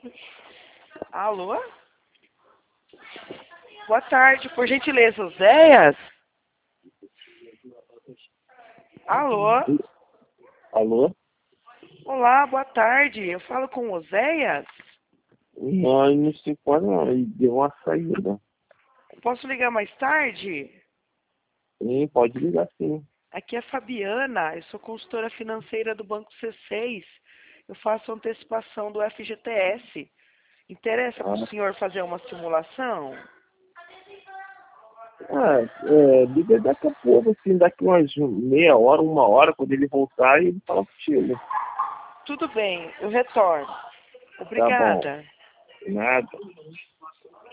Alô? Boa tarde, por gentileza, Oséias? Alô? Alô? Olá, boa tarde. Eu falo com o Oséias? Nós não se encontra não, ele deu uma saída. Posso ligar mais tarde? Sim, pode ligar sim. Aqui é a Fabiana, eu sou consultora financeira do Banco C6. Eu faço antecipação do FGTS. Interessa para o Ah, senhor fazer uma simulação? liga daqui a pouco, assim, daqui umas meia hora, uma hora, quando ele voltar, ele fala contigo. Tudo bem, eu retorno. Tá bom, Obrigada. nada.